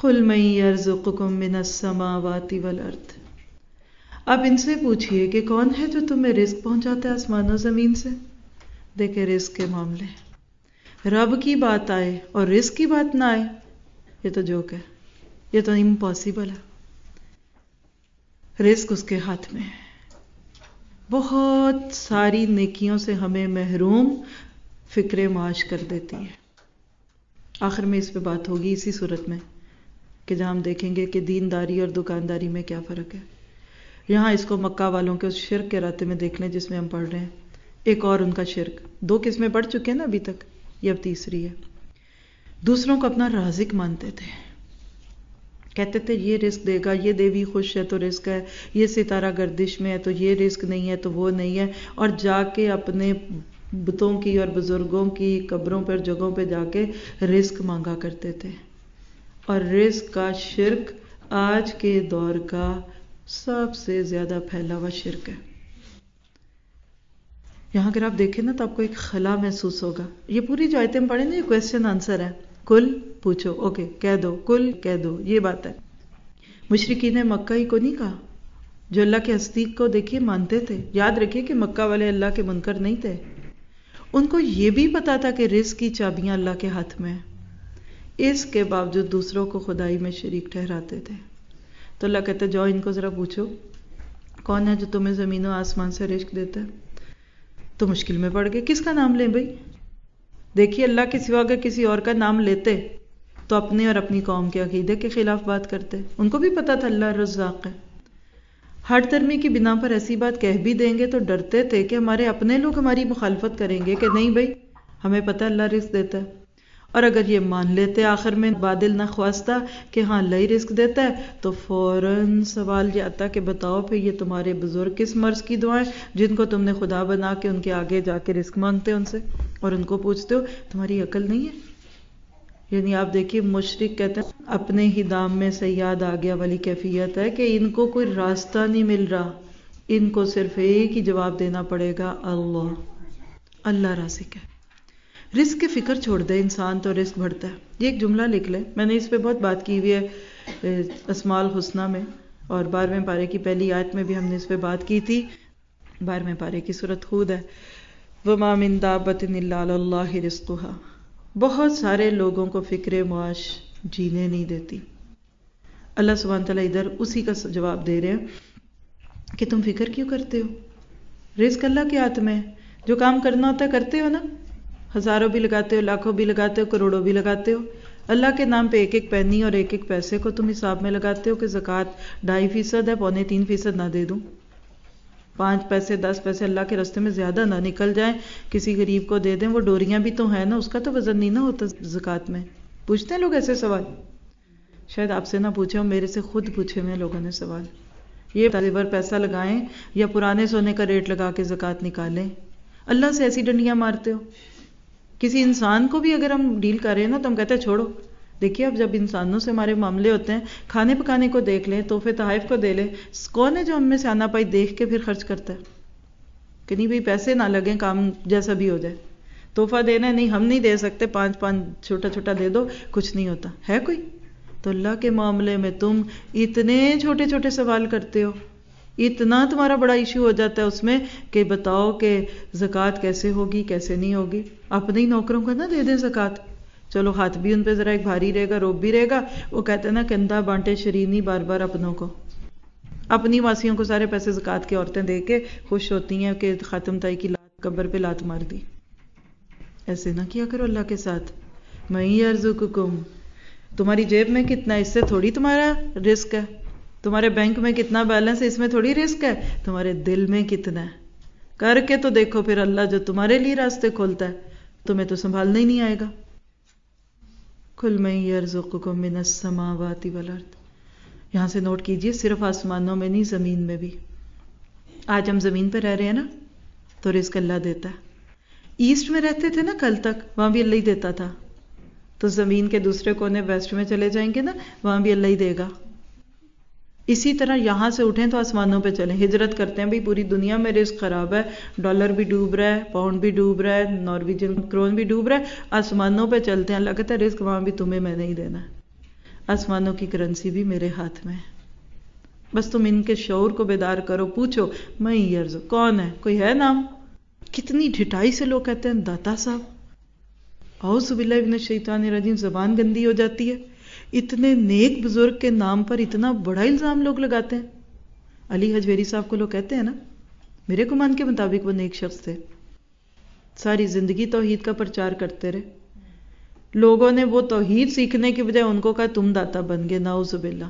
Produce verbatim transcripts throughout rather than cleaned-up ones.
قل من یرزقکم من السماوات والارض، اب ان سے پوچھئے کہ کون ہے جو تمہیں رزق پہنچاتا ہے آسمان و زمین سے. دیکھیں رزق کے معاملے رب کی بات آئے اور رزق کی بات نہ آئے، یہ تو جوک ہے، یہ تو امپاسبل ہے. رزق اس کے ہاتھ میں ہے. بہت ساری نیکیوں سے ہمیں محروم فکر معاش کر دیتی ہے. آخر میں اس پہ بات ہوگی اسی صورت میں کہ جہاں ہم دیکھیں گے کہ دینداری اور دکانداری میں کیا فرق ہے. یہاں اس کو مکہ والوں کے اس شرک کے راتے میں دیکھ لیں جس میں ہم پڑھ رہے ہیں. ایک اور ان کا شرک، دو قسمیں پڑھ چکے ہیں نا ابھی تک، یہ اب تیسری ہے. دوسروں کو اپنا رازق مانتے تھے، کہتے تھے یہ رزق دے گا، یہ دیوی خوش ہے تو رزق ہے، یہ ستارہ گردش میں ہے تو یہ رزق نہیں ہے تو وہ نہیں ہے، اور جا کے اپنے بتوں کی اور بزرگوں کی قبروں پر جگہوں پہ جا کے رزق مانگا کرتے تھے. اور رزق کا شرک آج کے دور کا سب سے زیادہ پھیلا ہوا شرک ہے. یہاں اگر آپ دیکھیں نا تو آپ کو ایک خلا محسوس ہوگا. یہ پوری جو آیتیں پڑھیں نا یہ کویسچن آنسر ہے. کل پوچھو، اوکے کہہ دو، کل کہہ دو، یہ بات ہے. مشرکین مکہ ہی کو نہیں کہا جو اللہ کے ہستی کو دیکھیے مانتے تھے. یاد رکھیے کہ مکہ والے اللہ کے منکر نہیں تھے، ان کو یہ بھی پتا تھا کہ رزق کی چابیاں اللہ کے ہاتھ میں ہیں. اس کے باوجود دوسروں کو خدائی میں شریک ٹھہراتے تھے. تو اللہ کہتے جاؤ ان کو ذرا پوچھو کون ہے جو تمہیں زمین و آسمان سے رزق دیتا ہے. تو مشکل میں پڑ گئے، کس کا نام لیں بھائی؟ دیکھیے اللہ کے سوا اگر کسی اور کا نام لیتے تو اپنے اور اپنی قوم کے عقیدے کے خلاف بات کرتے. ان کو بھی پتا تھا اللہ رزاق ہے. ہر دھرمی کی بنا پر ایسی بات کہہ بھی دیں گے تو ڈرتے تھے کہ ہمارے اپنے لوگ ہماری مخالفت کریں گے کہ نہیں بھائی ہمیں پتہ اللہ رزق دیتا ہے. اور اگر یہ مان لیتے آخر میں بادل نہ خواستہ کہ ہاں اللہ ہی رزق دیتا ہے تو فوراً سوال یہ آتا کہ بتاؤ پھر یہ تمہارے بزرگ کس مرض کی دعائیں جن کو تم نے خدا بنا کے ان کے آگے جا کے رزق مانگتے ہو ان سے اور ان کو پوچھتے ہو، تمہاری عقل نہیں ہے؟ یعنی آپ دیکھیے مشرک کہتے ہیں اپنے ہی دام میں سیاد آ گیا والی کیفیت ہے کہ ان کو کوئی راستہ نہیں مل رہا، ان کو صرف ایک ہی جواب دینا پڑے گا، اللہ اللہ رازق ہے. رزق کی فکر چھوڑ دے انسان تو رزق بڑھتا ہے. یہ ایک جملہ لکھ لیں، میں نے اس پہ بہت بات کی ہوئی ہے اسماء الحسنہ میں، اور بارہویں پارے کی پہلی آیت میں بھی ہم نے اس پہ بات کی تھی. بارہویں پارے کی سورت ہود ہے، وَمَا مِن دَابَّةٍ إِلَّا عَلَى اللَّهِ رِزْقُهَا. بہت سارے لوگوں کو فکر معاش جینے نہیں دیتی. اللہ سبحانہ تعالیٰ ادھر اسی کا جواب دے رہے ہیں کہ تم فکر کیوں کرتے ہو؟ رزق اللہ کے ہاتھ میں ہے، جو کام کرنا ہوتا ہے کرتے ہو نا، ہزاروں بھی لگاتے ہو، لاکھوں بھی لگاتے ہو، کروڑوں بھی لگاتے ہو. اللہ کے نام پہ ایک ایک پینی اور ایک ایک پیسے کو تم حساب میں لگاتے ہو کہ زکوٰۃ ڈھائی فیصد ہے، پونے تین فیصد نہ دے دوں، پانچ پیسے دس پیسے اللہ کے راستے میں زیادہ نہ نکل جائیں، کسی غریب کو دے دیں. وہ ڈوریاں بھی تو ہیں نا، اس کا تو وزن نہیں نہ ہوتا زکوٰۃ میں. پوچھتے ہیں لوگ ایسے سوال، شاید آپ سے نہ پوچھے ہو، میرے سے خود پوچھے ہوئے لوگوں نے سوال. یہ زیور پیسہ لگائیں یا پرانے سونے کا ریٹ لگا کے زکوٰۃ نکالیں؟ اللہ سے ایسی ڈنڈیاں مارتے ہو. کسی انسان کو بھی اگر ہم ڈیل کر رہے ہیں نا تو ہم کہتے ہیں چھوڑو. دیکھیے اب جب انسانوں سے ہمارے معاملے ہوتے ہیں، کھانے پکانے کو دیکھ لیں، تحفے تحائف کو دے لیں، کون ہے جو ہم میں سے آنا پائی دیکھ کے پھر خرچ کرتا ہے کہ نہیں بھائی پیسے نہ لگیں، کام جیسا بھی ہو جائے. تحفہ دینا ہے، نہیں ہم نہیں دے سکتے، پانچ پانچ چھوٹا چھوٹا دے دو، کچھ نہیں ہوتا ہے کوئی. تو اللہ کے معاملے میں تم اتنے چھوٹے چھوٹے سوال کرتے ہو، اتنا تمہارا بڑا ایشو ہو جاتا ہے اس میں کہ بتاؤ کہ زکوٰۃ کیسے ہوگی کیسے نہیں ہوگی. اپنے ہی نوکروں کو نہ دے دیں زکوٰۃ، چلو ہاتھ بھی ان پہ ذرا ایک بھاری رہے گا، روب بھی رہے گا. وہ کہتے ہیں نا کندھا بانٹے شرینی بار بار اپنوں کو، اپنی واسیوں کو سارے پیسے زکوٰۃ کی عورتیں دے کے خوش ہوتی ہیں کہ خاتم تائی کی لات قبر پہ لات مار دی. ایسے نہ کیا کرو اللہ کے ساتھ. مَن یرزقکم، تمہاری جیب میں کتنا ہے اس سے تھوڑی تمہارا رزق ہے، تمہارے بینک میں کتنا بیلنس ہے اس میں تھوڑی رزق ہے، تمہارے دل میں کتنا ہے. کر کے تو دیکھو پھر اللہ جو تمہارے لیے راستے کھولتا ہے تمہیں تو سنبھالنا ہی نہیں آئے گا. قُلْ مَن يَرْزُقُكُم مِّنَ السَّمَاوَاتِ وَالْأَرْضِ. یہاں سے نوٹ کیجئے صرف آسمانوں میں نہیں، زمین میں بھی. آج ہم زمین پہ رہ رہے ہیں نا تو رزق اللہ دیتا ہے. ایسٹ میں رہتے تھے نا کل تک، وہاں بھی اللہ ہی دیتا تھا. تو زمین کے دوسرے کونے ویسٹ میں چلے جائیں گے نا، وہاں بھی اللہ ہی دے گا. اسی طرح یہاں سے اٹھیں تو آسمانوں پہ چلیں، ہجرت کرتے ہیں بھی پوری دنیا میں رزق خراب ہے، ڈالر بھی ڈوب رہا ہے، پاؤنڈ بھی ڈوب رہا ہے، نارویجن کرون بھی ڈوب رہا ہے، آسمانوں پہ چلتے ہیں. اللہ کہتا ہے رزق وہاں بھی تمہیں میں نہیں دینا ہے. آسمانوں کی کرنسی بھی میرے ہاتھ میں ہے. بس تم ان کے شعور کو بیدار کرو. پوچھو میں یرز کون ہے, کوئی ہے نام؟ کتنی ڈھٹائی سے لوگ کہتے ہیں داتا صاحب. اعوذ باللہ من الشیطان الرجیم, زبان گندی ہو جاتی ہے. اتنے نیک بزرگ کے نام پر اتنا بڑا الزام لوگ لگاتے ہیں. علی حجویری صاحب کو لوگ کہتے ہیں نا, میرے گمان کے مطابق وہ نیک شخص تھے, ساری زندگی توحید کا پرچار کرتے رہے. لوگوں نے وہ توحید سیکھنے کی بجائے ان کو کہا تم داتا بن گئے. نعوذ باللہ.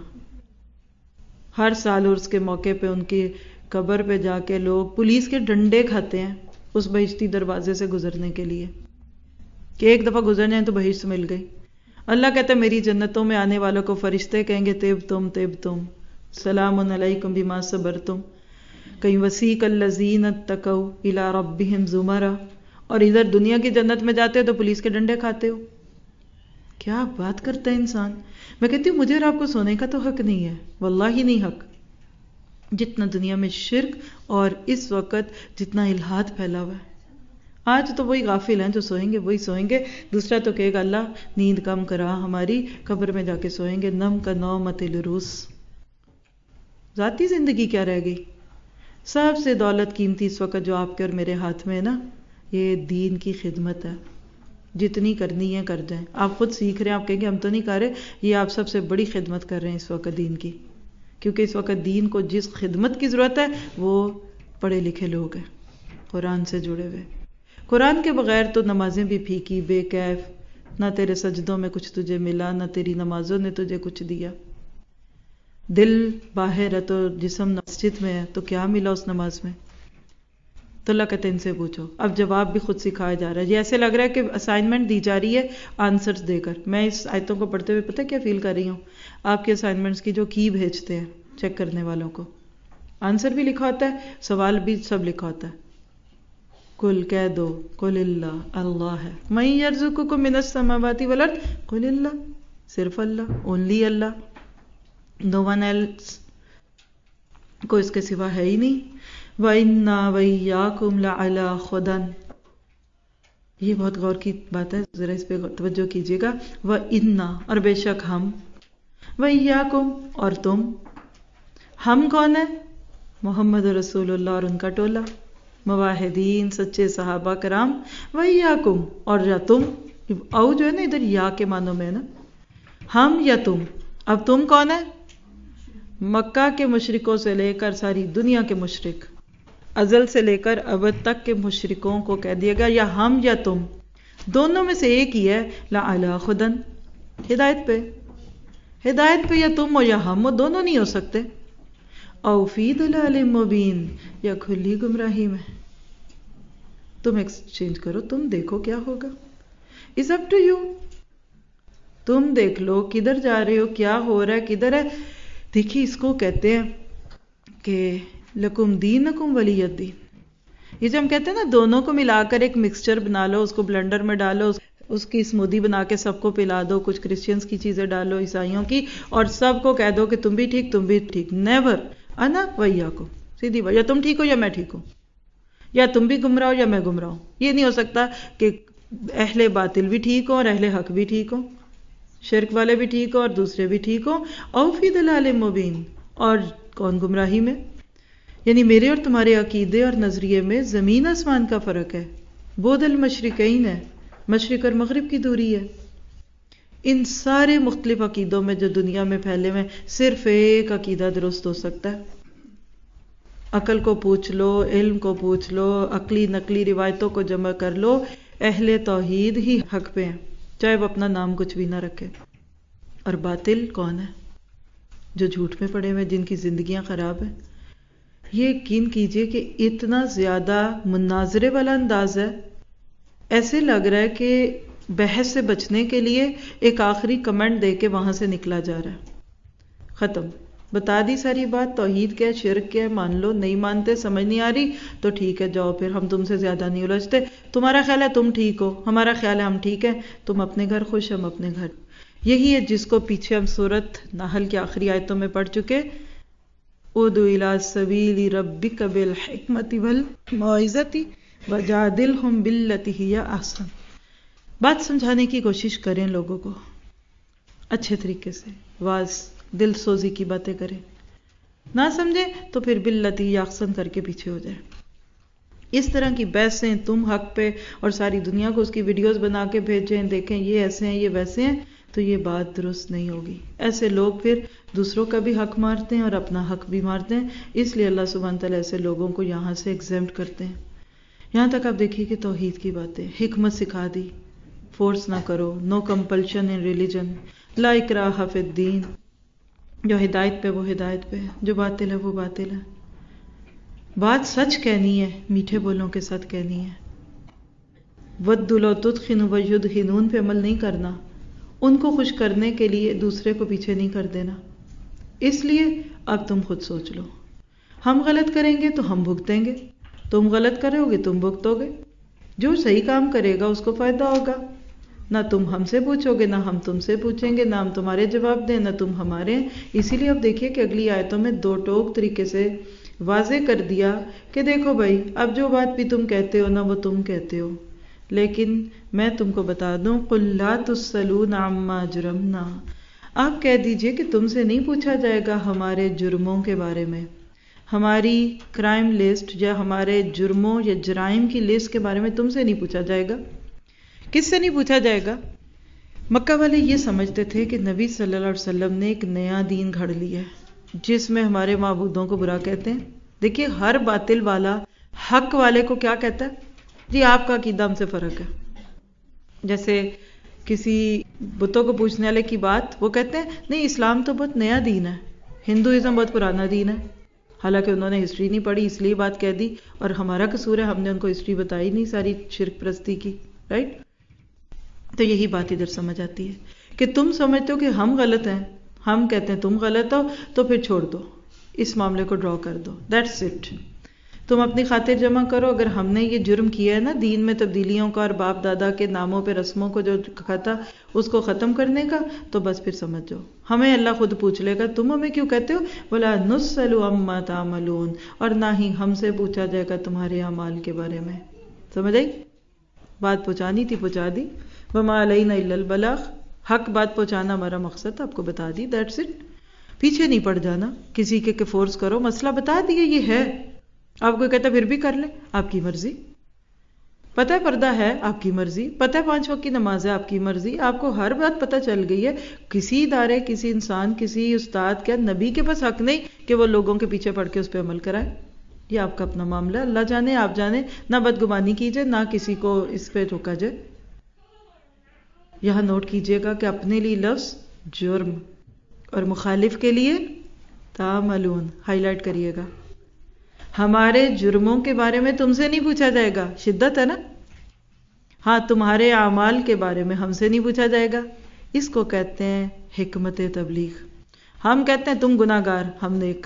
ہر سال عرس کے موقع پہ ان کی قبر پہ جا کے لوگ پولیس کے ڈنڈے کھاتے ہیں اس بہشتی دروازے سے گزرنے کے لیے کہ ایک دفعہ گزر جائیں تو بہشت مل گئی. اللہ کہتا ہے میری جنتوں میں آنے والوں کو فرشتے کہیں گے تیب تم تیب تم سلام علیکم بما صبرتم. کہیں وسیق الذین اتقوا الی ربہم زمرا, اور ادھر دنیا کی جنت میں جاتے ہو تو پولیس کے ڈنڈے کھاتے ہو. کیا بات کرتا ہے انسان. میں کہتی ہوں مجھے اور آپ کو سونے کا تو حق نہیں ہے, واللہ ہی نہیں حق. جتنا دنیا میں شرک اور اس وقت جتنا الہاد پھیلا ہوا ہے. آج تو وہی غافل ہیں جو سوئیں گے وہی سوئیں گے. دوسرا تو کہے گا اللہ نیند کم کرا ہماری, قبر میں جا کے سوئیں گے. نم کا نومت الروس. ذاتی زندگی کیا رہ گئی. سب سے دولت قیمتی اس وقت جو آپ کے اور میرے ہاتھ میں ہے نا, یہ دین کی خدمت ہے. جتنی کرنی ہے کر جائیں. آپ خود سیکھ رہے ہیں, آپ کہیں گے ہم تو نہیں کر رہے. یہ آپ سب سے بڑی خدمت کر رہے ہیں اس وقت دین کی, کیونکہ اس وقت دین کو جس خدمت کی ضرورت ہے وہ پڑھے لکھے لوگ ہیں, قرآن سے جڑے ہوئے. قرآن کے بغیر تو نمازیں بھی پھیکی بے کیف, نہ تیرے سجدوں میں کچھ تجھے ملا, نہ تیری نمازوں نے تجھے کچھ دیا. دل باہر ہے تو جسم مسجد میں ہے, تو کیا ملا اس نماز میں؟ تو اللہ کہتے ہیں ان سے پوچھو. اب جواب بھی خود سکھایا جا رہا ہے. یہ ایسے لگ رہا ہے کہ اسائنمنٹ دی جا رہی ہے آنسرز دے کر. میں اس آیتوں کو پڑھتے ہوئے پتہ کیا فیل کر رہی ہوں, آپ کے اسائنمنٹس کی جو کی بھیجتے ہیں چیک کرنے والوں کو, آنسر بھی لکھا ہوتا ہے, سوال بھی سب لکھا ہوتا ہے. کل کہہ دو قل اللہ, اللہ ہے. من یرزقکم من السماوات والارض, قل اللہ, صرف Allah, only Allah, no one else, کوئی اس کے سوا ہے ہی نہیں. وَإِنَّا وَإِيَّاكُمْ لَعَلَىٰ خُدًا. یہ بہت غور کی بات ہے, ذرا اس پہ توجہ کیجیے گا. وَإِنَّا, اور بے شک ہم, وَإِيَّاكُمْ, اور تم. ہم کون ہیں؟ محمد رسول اللہ اور ان کا ٹولہ, مواحدین سچے صحابہ کرام. وَإِيَّاكُمْ, اور یا تم. او جو ہے نا ادھر یا کے معنوں میں ہے نا, ہم یا تم. اب تم کون ہے؟ مکہ کے مشرکوں سے لے کر ساری دنیا کے مشرک, ازل سے لے کر ابد تک کے مشرکوں کو کہہ دیا گیا یا ہم یا تم, دونوں میں سے ایک ہی ہے. لَعَلَىٰ خُدًا, ہدایت پہ. ہدایت پہ یا تم ہو یا ہم ہو, دونوں نہیں ہو سکتے. او فی ضلال مبین, یا کھلی گمراہی میں. تم ایکسچینج کرو, تم دیکھو کیا ہوگا. It's up to you. تم دیکھ لو کدھر جا رہے ہو, کیا ہو رہا ہے, کدھر ہے. دیکھیے اس کو کہتے ہیں کہ لکم دینکم ولی الدین. یہ جو ہم کہتے ہیں نا دونوں کو ملا کر ایک مکسچر بنا لو, اس کو بلینڈر میں ڈالو, اس کی اسموودی بنا کے سب کو پلا دو, کچھ کرسچنس کی چیزیں ڈالو, عیسائیوں کی, اور سب کو کہہ دو کہ تم بھی ٹھیک تم بھی ٹھیک. نیور. انا ویاکم, سیدھی بات, یا تم ٹھیک ہو یا میں ٹھیک ہوں, یا تم بھی گمراہ ہو یا میں گمراہ ہوں. یہ نہیں ہو سکتا کہ اہل باطل بھی ٹھیک ہوں اور اہل حق بھی ٹھیک ہوں, شرک والے بھی ٹھیک ہوں اور دوسرے بھی ٹھیک ہوں. او فی ضلال مبین, اور کون گمراہی میں. یعنی میرے اور تمہارے عقیدے اور نظریے میں زمین آسمان کا فرق ہے. بعد المشرقین ہے, مشرق اور مغرب کی دوری ہے. ان سارے مختلف عقیدوں میں جو دنیا میں پھیلے ہوئے صرف ایک عقیدہ درست ہو سکتا ہے. عقل کو پوچھ لو, علم کو پوچھ لو, عقلی نقلی روایتوں کو جمع کر لو, اہل توحید ہی حق پہ ہیں, چاہے وہ اپنا نام کچھ بھی نہ رکھے. اور باطل کون ہے؟ جو جھوٹ میں پڑے ہوئے, جن کی زندگیاں خراب ہیں. یہ یقین کیجئے کہ اتنا زیادہ مناظرے والا انداز ہے, ایسے لگ رہا ہے کہ بحث سے بچنے کے لیے ایک آخری کمنٹ دے کے وہاں سے نکلا جا رہا ہے. ختم, بتا دی ساری بات. توحید کیا ہے, شرک کیا ہے, مان لو. نہیں مانتے, سمجھ نہیں آ رہی تو ٹھیک ہے, جاؤ پھر, ہم تم سے زیادہ نہیں الجھتے. تمہارا خیال ہے تم ٹھیک ہو, ہمارا خیال ہے ہم ٹھیک ہیں. تم اپنے گھر خوش, ہم اپنے گھر. یہی ہے جس کو پیچھے ہم سورۃ نحل کی آخری آیتوں میں پڑھ چکے. ادع الی سبیل ربک بالحکمۃ والموعظۃ وجادلہم باللتی ہی احسن. بات سمجھانے کی کوشش کریں لوگوں کو. اچھے طریقے سے واز دل سوزی کی باتیں کرے، نہ سمجھے تو پھر باللتی یحسن کر کے پیچھے ہو جائے. اس طرح کی بحثیں تم حق پہ اور ساری دنیا کو اس کی ویڈیوز بنا کے بھیجیں، دیکھیں یہ ایسے ہیں یہ ویسے ہیں، تو یہ بات درست نہیں ہوگی. ایسے لوگ پھر دوسروں کا بھی حق مارتے ہیں اور اپنا حق بھی مارتے ہیں. اس لیے اللہ سبحانہ تعالیٰ ایسے لوگوں کو یہاں سے ایگزیمپٹ کرتے ہیں. یہاں تک آپ دیکھیے کہ توحید کی باتیں، حکمت سکھا دی، فورس نہ کرو، نو کمپلشن ان ریلیجن، لا اکراہ فی الدین، جو ہدایت پہ وہ ہدایت پہ، جو باطل ہے وہ باطل ہے. بات سچ کہنی ہے، میٹھے بولوں کے ساتھ کہنی ہے. وَدُّوا لَوْ تُدْخِنُوا وَيُدْخِنُونَ پہ عمل نہیں کرنا، ان کو خوش کرنے کے لیے دوسرے کو پیچھے نہیں کر دینا. اس لیے اب تم خود سوچ لو، ہم غلط کریں گے تو ہم بھگتیں گے، تم غلط کرو گے تم بھگتو گے. جو صحیح کام کرے گا اس کو فائدہ ہوگا. نہ تم ہم سے پوچھو گے، نہ ہم تم سے پوچھیں گے، نہ ہم تمہارے جواب دیں، نہ تم ہمارے. اسی لیے اب دیکھیے کہ اگلی آیتوں میں دو ٹوک طریقے سے واضح کر دیا کہ دیکھو بھائی، اب جو بات بھی تم کہتے ہو نا وہ تم کہتے ہو، لیکن میں تم کو بتا دوں قُلْ لَا تُسْأَلُونَ عَمَّا جُرِمْنَا، آپ کہہ دیجئے کہ تم سے نہیں پوچھا جائے گا ہمارے جرموں کے بارے میں، ہماری کرائم لسٹ یا ہمارے جرموں یا جرائم کی لسٹ کے بارے میں تم سے نہیں پوچھا جائے گا. کس سے نہیں پوچھا جائے گا؟ مکہ والے یہ سمجھتے تھے کہ نبی صلی اللہ علیہ وسلم نے ایک نیا دین گھڑ لیا ہے جس میں ہمارے معبودوں کو برا کہتے ہیں. دیکھیے ہر باطل والا حق والے کو کیا کہتا ہے؟ جی آپ کا عقیدہ ہم سے فرق ہے. جیسے کسی بتوں کو پوچھنے والے کی بات، وہ کہتے ہیں نہیں اسلام تو بہت نیا دین ہے، ہندوازم بہت پرانا دین ہے. حالانکہ انہوں نے ہسٹری نہیں پڑھی اس لیے بات کہہ دی، اور ہمارا قصور ہے ہم نے ان کو ہسٹری بتائی نہیں ساری شرک پرستی کی، رائٹ؟ تو یہی بات ادھر سمجھ آتی ہے کہ تم سمجھتے ہو کہ ہم غلط ہیں، ہم کہتے ہیں تم غلط ہو، تو پھر چھوڑ دو اس معاملے کو، ڈرا کر دو، دیٹس اٹ. تم اپنی خاطر جمع کرو. اگر ہم نے یہ جرم کیا ہے نا دین میں تبدیلیوں کا اور باپ دادا کے ناموں پہ رسموں کو جو کہا تھا اس کو ختم کرنے کا، تو بس پھر سمجھ جاؤ ہمیں اللہ خود پوچھ لے گا تم ہمیں کیوں کہتے ہو. وَلَا نُسْأَلُ عَمَّا تَعْمَلُونَ، اور نہ ہی ہم سے پوچھا جائے گا تمہارے اعمال کے بارے میں. سمجھ آئی؟ بات پہنچانی تھی پہنچا دی. وَمَا عَلَيْنَا إِلَّا الْبَلَاغُ، حق بات پہنچانا ہمارا مقصد، آپ کو بتا دی، دیٹس اٹ. پیچھے نہیں پڑ جانا کسی کے کہ فورس کرو، مسئلہ بتا دیے یہ ہے. آپ کو کہتا پھر بھی کر لیں، آپ کی مرضی. پتہ ہے پردہ ہے، آپ کی مرضی. پتہ ہے پانچ وقت کی نماز ہے، آپ کی مرضی. آپ کو ہر بات پتہ چل گئی ہے. کسی ادارے، کسی انسان، کسی استاد کیا نبی کے پاس حق نہیں کہ وہ لوگوں کے پیچھے پڑھ کے اس پہ عمل کرائے. یہ آپ کا اپنا معاملہ ہے، اللہ جانے آپ جانے. نہ بدگمانی کیجئے، نہ کسی کو اس پہ روکا جائے. یہاں نوٹ کیجئے گا کہ اپنے لیے لفظ جرم اور مخالف کے لیے تعملون ہائی لائٹ کریے گا. ہمارے جرموں کے بارے میں تم سے نہیں پوچھا جائے گا، شدت ہے نا. ہاں تمہارے اعمال کے بارے میں ہم سے نہیں پوچھا جائے گا. اس کو کہتے ہیں حکمت تبلیغ. ہم کہتے ہیں تم گناہ گار، ہم نیک،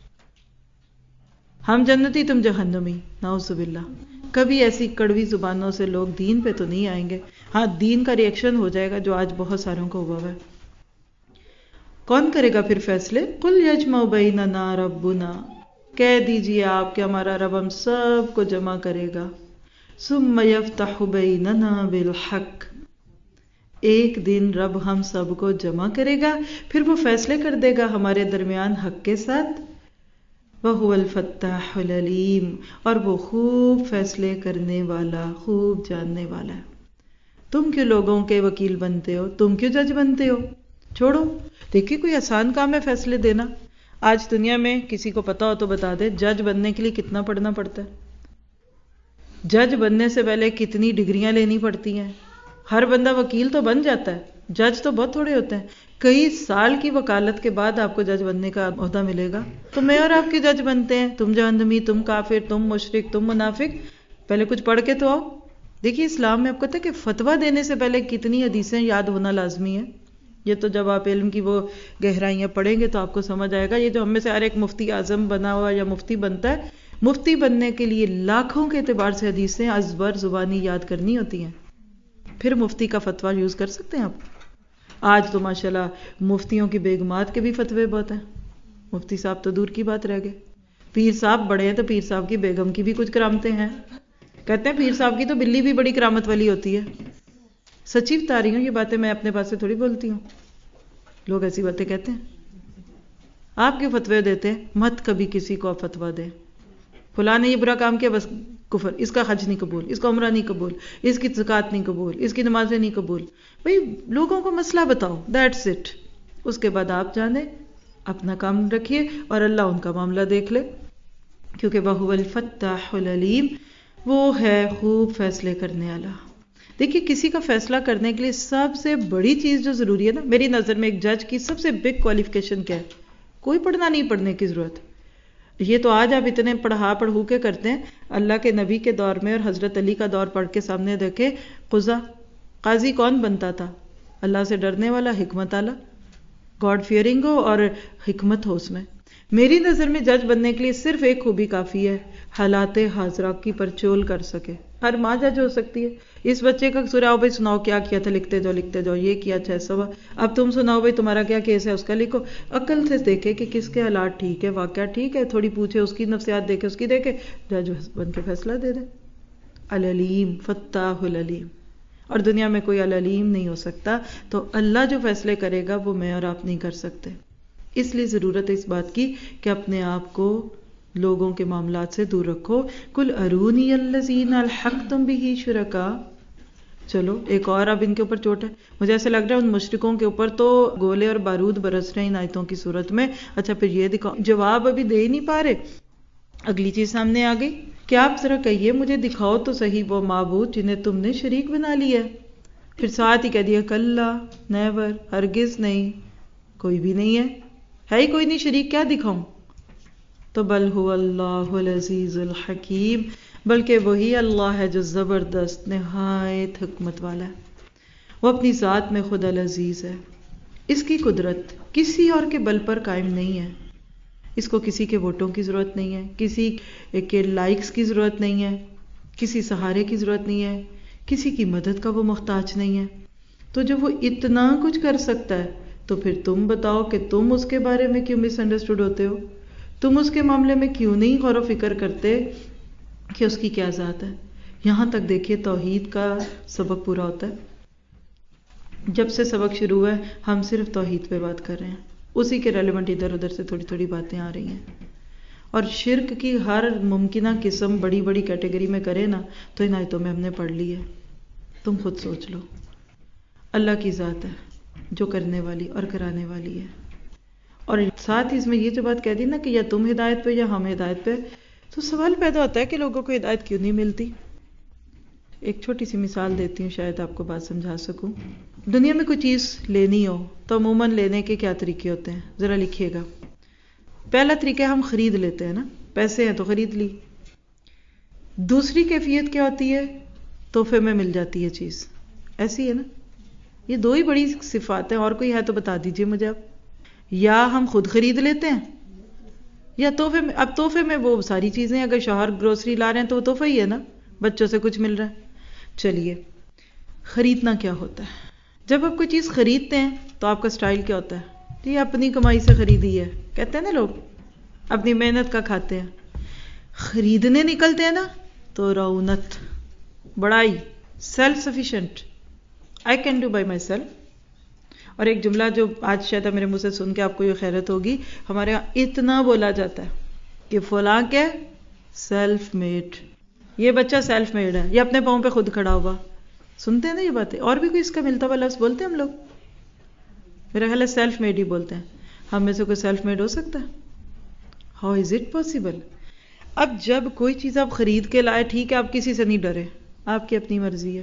ہم جنتی تم جہنمی، نعوذ باللہ. کبھی ایسی کڑوی زبانوں سے لوگ دین پہ تو نہیں آئیں گے. ہاں دین کا ریئیکشن ہو جائے گا جو آج بہت ساروں کو ہوا ہے. کون کرے گا پھر فیصلے؟ قل یجمع بیننا ربنا، کہہ دیجئے آپ کہ ہمارا رب ہم سب کو جمع کرے گا. ثم یفتح بیننا بالحق، ایک دن رب ہم سب کو جمع کرے گا، پھر وہ فیصلے کر دے گا ہمارے درمیان حق کے ساتھ. وَهُوَ الْفَتَّاحُ الْعَلِيمُ، اور وہ خوب فیصلے کرنے والا، خوب جاننے والا ہے. تم کیوں لوگوں کے وکیل بنتے ہو؟ تم کیوں جج بنتے ہو؟ چھوڑو. دیکھیے کوئی آسان کام ہے فیصلے دینا. آج دنیا میں کسی کو پتا ہو تو بتا دے جج بننے کے لیے کتنا پڑھنا پڑتا ہے. جج بننے سے پہلے کتنی ڈگریاں لینی پڑتی ہیں. ہر بندہ وکیل تو بن جاتا ہے، جج تو بہت تھوڑے ہوتے ہیں. کئی سال کی وکالت کے بعد آپ کو جج بننے کا عہدہ ملے گا. تو میں اور آپ کے جج بنتے ہیں، تم جہنمی، تم کافر، تم مشرک، تم منافق. پہلے کچھ پڑھ کے تو آؤ. دیکھیے اسلام میں آپ کو پتہ ہے کہ فتویٰ دینے سے پہلے کتنی حدیثیں یاد ہونا لازمی ہے. یہ تو جب آپ علم کی وہ گہرائیاں پڑھیں گے تو آپ کو سمجھ آئے گا. یہ جو ہم میں سے ہر ایک مفتی اعظم بنا ہوا یا مفتی بنتا ہے، مفتی بننے کے لیے لاکھوں کے اعتبار سے حدیثیں ازبر زبانی یاد کرنی ہوتی ہیں، پھر مفتی کا فتویٰ یوز کر سکتے ہیں آپ. آج تو ماشاءاللہ مفتیوں کی بیگمات کے بھی فتوے بہت ہیں. مفتی صاحب تو دور کی بات رہ گئے. پیر صاحب بڑے ہیں تو پیر صاحب کی بیگم کی بھی کچھ کرامتیں ہیں. کہتے ہیں پیر صاحب کی تو بلی بھی بڑی کرامت والی ہوتی ہے. سچی بتا رہی ہوں، یہ باتیں میں اپنے پاس سے تھوڑی بولتی ہوں. لوگ ایسی باتیں کہتے ہیں. آپ کے فتوے دیتے ہیں, مت کبھی کسی کو فتویٰ دیں. فلاں نے یہ برا کام کیا بس کفر, اس کا حج نہیں قبول, اس کا عمرہ نہیں قبول, اس کی زکوٰۃ نہیں قبول, اس کی نمازیں نہیں قبول. بھئی لوگوں کو مسئلہ بتاؤ, دیٹس اٹ. اس کے بعد آپ جانیں, اپنا کام رکھیے اور اللہ ان کا معاملہ دیکھ لے, کیونکہ وَهُوَ الْفَتَّاحُ الْعَلِيمُ, وہ ہے خوب فیصلے کرنے والا. دیکھیے کسی کا فیصلہ کرنے کے لیے سب سے بڑی چیز جو ضروری ہے نا, میری نظر میں ایک جج کی سب سے بگ کوالیفیکیشن کیا ہے؟ کوئی پڑھنا نہیں پڑھنے کی ضرورت. یہ تو آج آپ اتنے پڑھا پڑھو کے کرتے ہیں. اللہ کے نبی کے دور میں اور حضرت علی کا دور پڑھ کے سامنے دیکھے, قضا قاضی کون بنتا تھا؟ اللہ سے ڈرنے والا, حکمت والا, گاڈ فیئرنگ ہو اور حکمت ہو اس میں. میری نظر میں جج بننے کے لیے صرف ایک خوبی کافی ہے, حالات حاضرہ کی پرچول کر سکے. ہر ماں جج ہو سکتی ہے. اس بچے کا سناؤ بھائی, سناؤ کیا کیا تھا, لکھتے جاؤ لکھتے جاؤ, یہ کیا اچھا ایسا ہوا, اب تم سناؤ بھائی تمہارا کیا کیس ہے, اس کا لکھو. عقل سے دیکھے کہ کس کے حالات ٹھیک ہے, واقعہ ٹھیک ہے, تھوڑی پوچھے, اس کی نفسیات دیکھے, اس کی دیکھے, جج بن کے فیصلہ دے دے. العلیم, فتاح العلیم. اور دنیا میں کوئی العلیم نہیں ہو سکتا. تو اللہ جو فیصلے کرے گا وہ میں اور آپ نہیں کر سکتے. اس لیے ضرورت ہے اس بات کی کہ اپنے آپ کو لوگوں کے معاملات سے دور رکھو. کل ارونی الذین الحقتم بہ شرکا. چلو ایک اور اب ان کے اوپر چوٹ ہے. مجھے ایسے لگ رہا ہے ان مشرکوں کے اوپر تو گولے اور بارود برس رہے ہیں ان آیتوں کی صورت میں. اچھا پھر یہ دکھاؤ, جواب ابھی دے ہی نہیں پا رہے, اگلی چیز سامنے آ گئی کہ آپ ذرا کہیے مجھے دکھاؤ تو صحیح وہ معبود جنہیں تم نے شریک بنا لیا ہے. پھر ساتھ ہی کہہ دیا کلا, نیور, ہرگز نہیں, کوئی بھی نہیں ہے, ہے ہی کوئی نہیں شریک, کیا دکھاؤں؟ تو بل هو اللہ العزیز الحکیم, بلکہ وہی اللہ ہے جو زبردست نہایت حکمت والا ہے. وہ اپنی ذات میں خود العزیز ہے. اس کی قدرت کسی اور کے بل پر قائم نہیں ہے. اس کو کسی کے ووٹوں کی ضرورت نہیں ہے, کسی کے لائکس کی ضرورت نہیں ہے, کسی سہارے کی ضرورت نہیں ہے, کسی کی مدد کا وہ محتاج نہیں ہے. تو جب وہ اتنا کچھ کر سکتا ہے تو پھر تم بتاؤ کہ تم اس کے بارے میں کیوں مس انڈرسٹوڈ ہوتے ہو؟ تم اس کے معاملے میں کیوں نہیں غور و فکر کرتے کہ اس کی کیا ذات ہے؟ یہاں تک دیکھیے توحید کا سبق پورا ہوتا ہے. جب سے سبق شروع ہوا ہے ہم صرف توحید پہ بات کر رہے ہیں, اسی کے ریلیونٹ ادھر ادھر سے تھوڑی تھوڑی باتیں آ رہی ہیں. اور شرک کی ہر ممکنہ قسم بڑی بڑی کیٹیگری میں کرے نا تو ان آیتوں میں ہم نے پڑھ لی ہے. تم خود سوچ لو, اللہ کی ذات ہے جو کرنے والی اور کرانے والی ہے. اور ساتھ ہی اس میں یہ جو بات کہہ دی نا کہ یا تم ہدایت پہ یا ہم ہدایت پہ, تو سوال پیدا ہوتا ہے کہ لوگوں کو ہدایت کیوں نہیں ملتی. ایک چھوٹی سی مثال دیتی ہوں, شاید آپ کو بات سمجھا سکوں. دنیا میں کوئی چیز لینی ہو تو عموماً لینے کے کیا طریقے ہوتے ہیں, ذرا لکھیے گا. پہلا طریقہ ہم خرید لیتے ہیں نا, پیسے ہیں تو خرید لی. دوسری کیفیت کیا ہوتی ہے, تحفے میں مل جاتی ہے چیز. ایسی ہے نا, یہ دو ہی بڑی صفات ہیں, اور کوئی ہے تو بتا دیجئے مجھے آپ. یا ہم خود خرید لیتے ہیں یا تحفے میں. اب تحفے میں وہ ساری چیزیں, اگر شوہر گروسری لا رہے ہیں تو وہ تحفہ ہی ہے نا, بچوں سے کچھ مل رہا ہے. چلیے خریدنا کیا ہوتا ہے؟ جب آپ کوئی چیز خریدتے ہیں تو آپ کا سٹائل کیا ہوتا ہے؟ یہ اپنی کمائی سے خریدی ہے, کہتے ہیں نا لوگ, اپنی محنت کا کھاتے ہیں. خریدنے نکلتے ہیں نا تو رونت, بڑائی, self sufficient, I can do by myself. اور ایک جملہ جو آج شاید میرے منہ سے سن کے آپ کو یہ خیرت ہوگی, ہمارے یہاں اتنا بولا جاتا ہے کہ فلاں کیا سیلف میڈ, یہ بچہ سیلف میڈ ہے, یہ اپنے پاؤں پہ خود کھڑا ہوا. سنتے ہیں نا یہ باتیں, اور بھی کوئی اس کا ملتا ہوا لفظ بولتے ہیں ہم لوگ؟ میرا خیال ہے سیلف میڈ ہی بولتے ہیں. ہم میں سے کوئی سیلف میڈ ہو سکتا ہے؟ How is it possible? اب جب کوئی چیز آپ خرید کے لائے, ٹھیک ہے آپ کسی سے نہیں ڈرے, آپ کی اپنی مرضی ہے.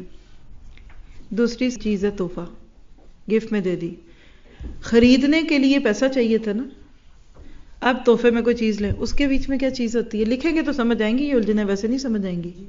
دوسری چیز ہے تحفہ, گفٹ میں دے دی. خریدنے کے لیے پیسہ چاہیے تھا نا, اب تحفے میں کوئی چیز لیں, اس کے بیچ میں کیا چیز ہوتی ہے؟ لکھیں گے تو سمجھ آئیں گی, یہ الجھنیں ویسے نہیں سمجھ آئیں گی.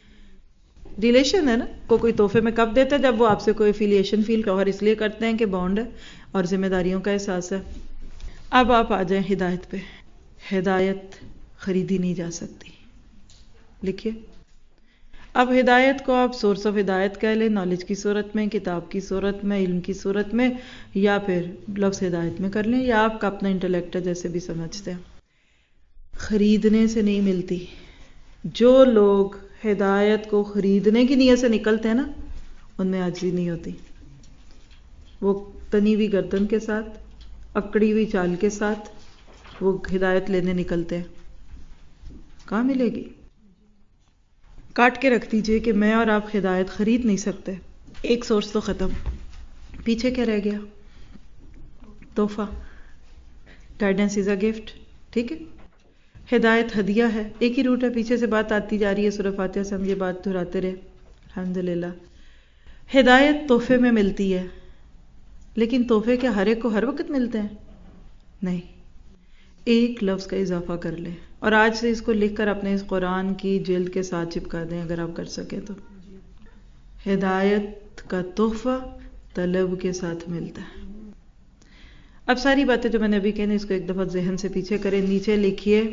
ریلیشن ہے نا, کو کوئی تحفے میں کب دیتا ہے؟ جب وہ آپ سے کوئی افیلیشن فیل اور اس لیے کرتے ہیں کہ بانڈ ہے اور ذمہ داریوں کا احساس ہے. اب آپ آ جائیں ہدایت پہ. ہدایت خریدی نہیں جا سکتی. لکھیے, اب ہدایت کو آپ سورس آف ہدایت کہہ لیں, نالج کی صورت میں, کتاب کی صورت میں, علم کی صورت میں, یا پھر لفظ ہدایت میں کر لیں, یا آپ کا اپنا انٹلیکٹ ہے جیسے بھی سمجھتے ہیں. خریدنے سے نہیں ملتی. جو لوگ ہدایت کو خریدنے کی نیت سے نکلتے ہیں نا, ان میں عاجزی نہیں ہوتی. وہ تنی ہوئی گردن کے ساتھ، اکڑی ہوئی چال کے ساتھ وہ ہدایت لینے نکلتے ہیں. کہاں ملے گی؟ کاٹ کے رکھ دیجئے کہ میں اور آپ ہدایت خرید نہیں سکتے. ایک سورس تو ختم. پیچھے کیا رہ گیا؟ تحفہ. Guidance is a gift. ٹھیک ہے، ہدایت ہدیہ ہے. ایک ہی روٹ ہے، پیچھے سے بات آتی جا رہی ہے سورہ فاتحہ سے، ہم یہ بات دہراتے رہے الحمدللہ. ہدایت تحفے میں ملتی ہے، لیکن تحفے کیا ہر ایک کو ہر وقت ملتے ہیں؟ نہیں. ایک لفظ کا اضافہ کر لیں اور آج سے اس کو لکھ کر اپنے اس قرآن کی جلد کے ساتھ چپکا دیں اگر آپ کر سکیں تو. ہدایت کا تحفہ طلب کے ساتھ ملتا ہے. اب ساری باتیں جو میں نے ابھی کہی اس کو ایک دفعہ ذہن سے پیچھے کریں. نیچے لکھیے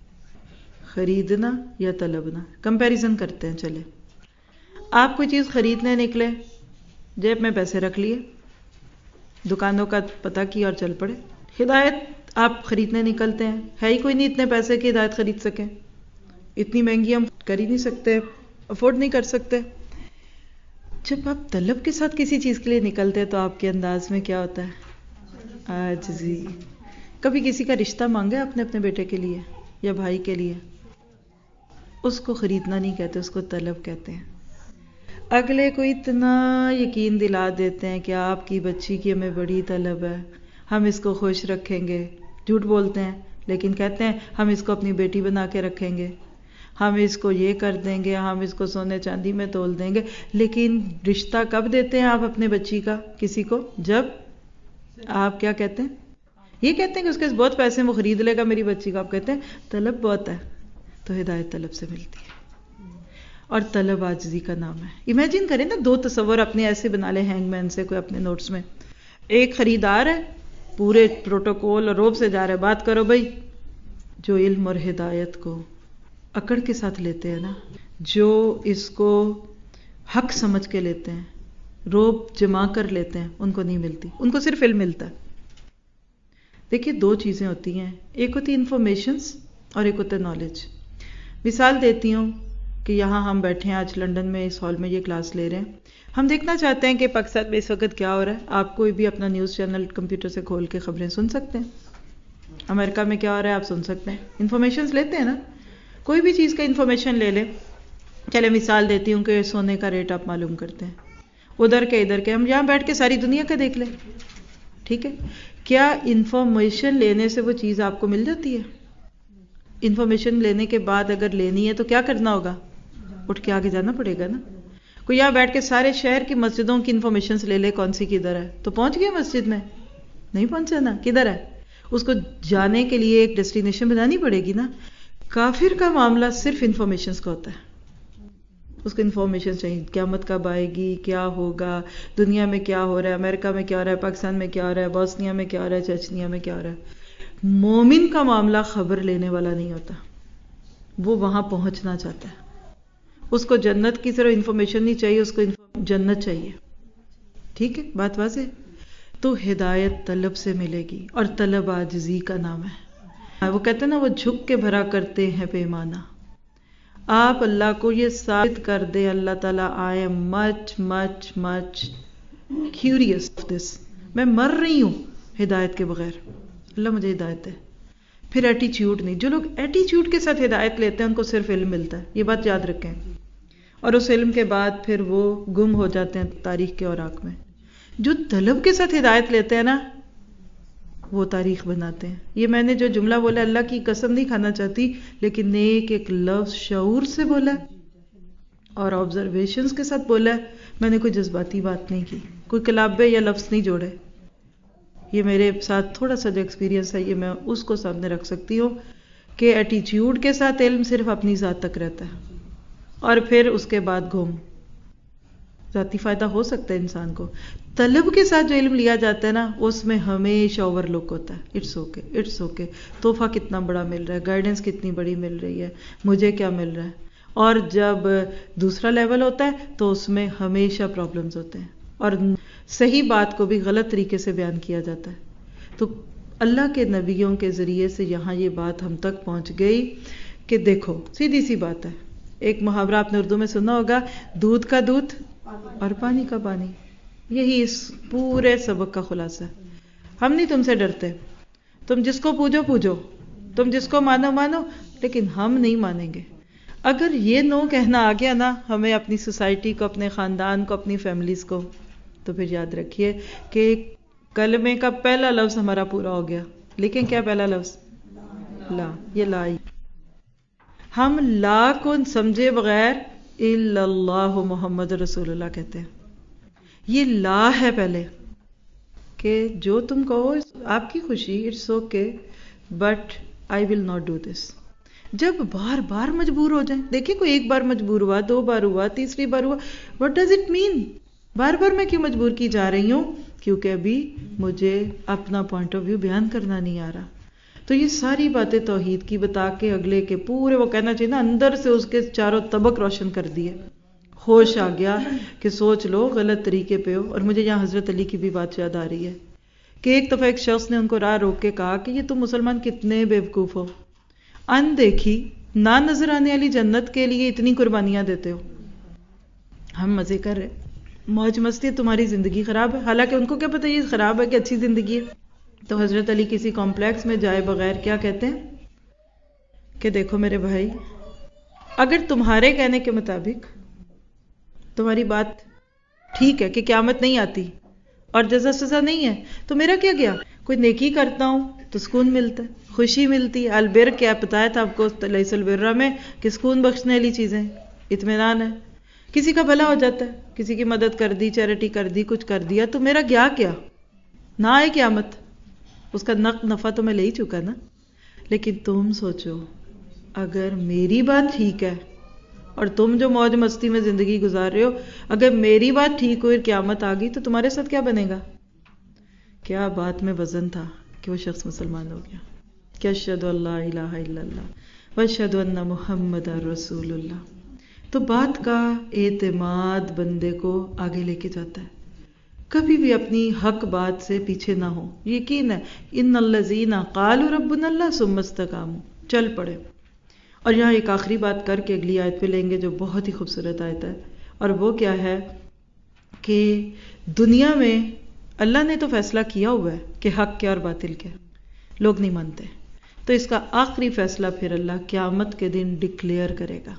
خریدنا یا طلبنا. کمپیریزن کرتے ہیں. چلے آپ کوئی چیز خریدنے نکلے، جیب میں پیسے رکھ لیے، دکانوں کا پتہ کیا اور چل پڑے. ہدایت آپ خریدنے نکلتے ہیں، ہے ہی کوئی نہیں اتنے پیسے کی ہدایت خرید سکیں. اتنی مہنگی ہم کر ہی نہیں سکتے، افورڈ نہیں کر سکتے. جب آپ طلب کے ساتھ کسی چیز کے لیے نکلتے ہیں تو آپ کے انداز میں کیا ہوتا ہے؟ عاجزی. کبھی کسی کا رشتہ مانگا اپنے اپنے بیٹے کے لیے یا بھائی کے لیے؟ اس کو خریدنا نہیں کہتے، اس کو طلب کہتے ہیں. اگلے کو اتنا یقین دلا دیتے ہیں کہ آپ کی بچی کی ہمیں بڑی طلب ہے، ہم اس کو خوش رکھیں گے. جھوٹ بولتے ہیں لیکن کہتے ہیں ہم اس کو اپنی بیٹی بنا کے رکھیں گے، ہم اس کو یہ کر دیں گے، ہم اس کو سونے چاندی میں تول دیں گے. لیکن رشتہ کب دیتے ہیں آپ اپنے بچی کا کسی کو؟ جب آپ کیا کہتے ہیں؟ یہ کہتے ہیں کہ اس کے بہت پیسے وہ خرید لے گا میری بچی کو. آپ کہتے ہیں طلب بہت ہے. تو ہدایت طلب سے ملتی ہے اور طلب عاجزی کا نام ہے. امیجن کریں نا، دو تصور اپنے ایسے بنا لیں ہینگ مین سے کوئی اپنے نوٹس میں. ایک خریدار ہے، پورے پروٹوکول اور روب سے جا رہا ہے، بات کرو بھائی. جو علم اور ہدایت کو اکڑ کے ساتھ لیتے ہیں نا، جو اس کو حق سمجھ کے لیتے ہیں، روب جما کر لیتے ہیں، ان کو نہیں ملتی. ان کو صرف علم ملتا ہے. دیکھیے دو چیزیں ہوتی ہیں، ایک ہوتی انفارمیشنز اور ایک ہوتا نالج. مثال دیتی ہوں کہ یہاں ہم بیٹھے ہیں آج لنڈن میں اس ہال میں یہ کلاس لے رہے ہیں. ہم دیکھنا چاہتے ہیں کہ پاکستان میں اس وقت کیا ہو رہا ہے. آپ کوئی بھی اپنا نیوز چینل کمپیوٹر سے کھول کے خبریں سن سکتے ہیں. امریکہ میں کیا ہو رہا ہے آپ سن سکتے ہیں. انفارمیشنز لیتے ہیں نا، کوئی بھی چیز کا انفارمیشن لے لیں. چلے مثال دیتی ہوں کہ سونے کا ریٹ آپ معلوم کرتے ہیں، ادھر کے ادھر کے. ہم یہاں بیٹھ کے ساری دنیا کا دیکھ لیں. ٹھیک ہے، کیا انفارمیشن لینے سے وہ چیز آپ کو مل جاتی ہے؟ انفارمیشن لینے کے بعد اگر لینی ہے تو کیا کرنا ہوگا؟ اٹھ کے آگے جانا پڑے گا نا. کوئی یہاں بیٹھ کے سارے شہر کی مسجدوں کی انفارمیشنز لے لے کون سی کدھر ہے، تو پہنچ گیا مسجد میں؟ نہیں پہنچا نا. کدھر ہے؟ اس کو جانے کے لیے ایک ڈیسٹینیشن بنانی پڑے گی نا. کافر کا معاملہ صرف انفارمیشنز کا ہوتا ہے. اس کو انفارمیشن چاہیے، قیامت کب آئے گی، کیا ہوگا، دنیا میں کیا ہو رہا ہے، امریکہ میں کیا ہو رہا ہے، پاکستان میں کیا ہو رہا ہے، بوسنیا میں کیا ہو رہا ہے، چچنیا میں کیا ہو رہا ہے. مومن کا معاملہ خبر لینے والا نہیں ہوتا، وہ وہاں پہنچنا چاہتا ہے. اس کو جنت کی طرح انفارمیشن نہیں چاہیے، اس کو جنت چاہیے. ٹھیک ہے، بات واضح. تو ہدایت طلب سے ملے گی اور طلب عاجزی کا نام ہے. وہ کہتے ہیں نا وہ جھک کے بھرا کرتے ہیں پیمانہ. آپ اللہ کو یہ ثابت کر دیں اللہ تعالیٰ I am much much much curious of this, میں مر رہی ہوں ہدایت کے بغیر، اللہ مجھے ہدایت ہے. پھر ایٹیچیوڈ نہیں. جو لوگ ایٹیچیوڈ کے ساتھ ہدایت لیتے ہیں ان کو صرف علم ملتا ہے، یہ بات یاد رکھیں. اور اس علم کے بعد پھر وہ گم ہو جاتے ہیں تاریخ کے اوراق میں. جو طلب کے ساتھ ہدایت لیتے ہیں نا وہ تاریخ بناتے ہیں. یہ میں نے جو جملہ بولا اللہ کی قسم نہیں کھانا چاہتی، لیکن نیک ایک لفظ شعور سے بولا اور آبزرویشنز کے ساتھ بولا ہے. میں نے کوئی جذباتی بات نہیں کی، کوئی کلابے یا لفظ نہیں جوڑے. یہ میرے ساتھ تھوڑا سا جو ایکسپیرینس ہے یہ میں اس کو سامنے رکھ سکتی ہوں کہ ایٹیچیوڈ کے ساتھ علم صرف اپنی ذات تک رہتا ہے اور پھر اس کے بعد گھوم. ذاتی فائدہ ہو سکتا ہے انسان کو. طلب کے ساتھ جو علم لیا جاتا ہے نا اس میں ہمیشہ اوور لک ہوتا ہے. اٹس اوکے اٹس اوکے تحفہ کتنا بڑا مل رہا ہے، گائیڈنس کتنی بڑی مل رہی ہے، مجھے کیا مل رہا ہے. اور جب دوسرا لیول ہوتا ہے تو اس میں ہمیشہ پرابلمز ہوتے ہیں اور صحیح بات کو بھی غلط طریقے سے بیان کیا جاتا ہے. تو اللہ کے نبیوں کے ذریعے سے یہاں یہ بات ہم تک پہنچ گئی کہ دیکھو سیدھی سی بات ہے. ایک محاورہ آپ نے اردو میں سنا ہوگا، دودھ کا دودھ اور پانی کا پانی. یہی اس پورے سبق کا خلاصہ ہے. ہم نہیں تم سے ڈرتے، تم جس کو پوجو پوجو، تم جس کو مانو مانو، لیکن ہم نہیں مانیں گے. اگر یہ نو کہنا آ گیا نا ہمیں، اپنی سوسائٹی کو، اپنے خاندان کو، اپنی فیملیز کو، تو پھر یاد رکھیے کہ کلمے کا پہلا لفظ ہمارا پورا ہو گیا. لیکن کیا پہلا لفظ؟ لا. یہ لا ہی ہم لا کو سمجھے بغیر الا اللہ محمد رسول اللہ کہتے ہیں. یہ لا ہے پہلے کہ جو تم کہو آپ کی خوشی، it's okay, but I will not do this. جب بار بار مجبور ہو جائیں، دیکھیں کوئی ایک بار مجبور ہوا، دو بار ہوا، تیسری بار ہوا، what does it mean؟ بار بار میں کیوں مجبور کی جا رہی ہوں؟ کیونکہ ابھی مجھے اپنا پوائنٹ آف ویو بیان کرنا نہیں آ رہا. تو یہ ساری باتیں توحید کی بتا کے اگلے کے پورے، وہ کہنا چاہیے نا، اندر سے اس کے چاروں طبق روشن کر دیے. ہوش آ گیا کہ سوچ لو غلط طریقے پہ ہو. اور مجھے یہاں حضرت علی کی بھی بات یاد آ رہی ہے کہ ایک دفعہ ایک شخص نے ان کو راہ روک کے کہا کہ یہ تم مسلمان کتنے بیوقوف ہو، ان دیکھی نہ نظر آنے والی جنت کے لیے اتنی قربانیاں دیتے ہو. ہم مزے کر رہے، موج مستی، تمہاری زندگی خراب ہے. حالانکہ ان کو کیا پتہ یہ خراب ہے کہ اچھی زندگی ہے. تو حضرت علی کسی کمپلیکس میں جائے بغیر کیا کہتے ہیں کہ دیکھو میرے بھائی، اگر تمہارے کہنے کے مطابق تمہاری بات ٹھیک ہے کہ قیامت نہیں آتی اور جزا سزا نہیں ہے، تو میرا کیا گیا؟ کوئی نیکی کرتا ہوں تو سکون ملتا ہے، خوشی ملتی ہے. البر کیا بتایا تھا آپ کو لیس البرہ میں کہ سکون بخشنے والی چیزیں، اطمینان ہے. کسی کا بھلا ہو جاتا ہے، کسی کی مدد کر دی، چیریٹی کر دی، کچھ کر دیا، تو میرا گیا کیا؟ نہ آئے قیامت، اس کا نق نفع تو میں لے ہی چکا نا. لیکن تم سوچو اگر میری بات ٹھیک ہے اور تم جو موج مستی میں زندگی گزار رہے ہو، اگر میری بات ٹھیک ہوئی قیامت آ گئی تو تمہارے ساتھ کیا بنے گا؟ کیا بات میں وزن تھا کہ وہ شخص مسلمان ہو گیا کہ اشہد ان لا الہ الا اللہ واشہد ان محمد رسول اللہ. تو بات کا اعتماد بندے کو آگے لے کے جاتا ہے. کبھی بھی اپنی حق بات سے پیچھے نہ ہو. یقین ہے ان الذین قالوا ربنا اللہ ثم استقاموا، چل پڑے. اور یہاں ایک آخری بات کر کے اگلی آیت پہ لیں گے جو بہت ہی خوبصورت آیت ہے، اور وہ کیا ہے کہ دنیا میں اللہ نے تو فیصلہ کیا ہوا ہے کہ حق کیا اور باطل کیا، لوگ نہیں مانتے. تو اس کا آخری فیصلہ پھر اللہ قیامت کے دن ڈکلیئر کرے گا.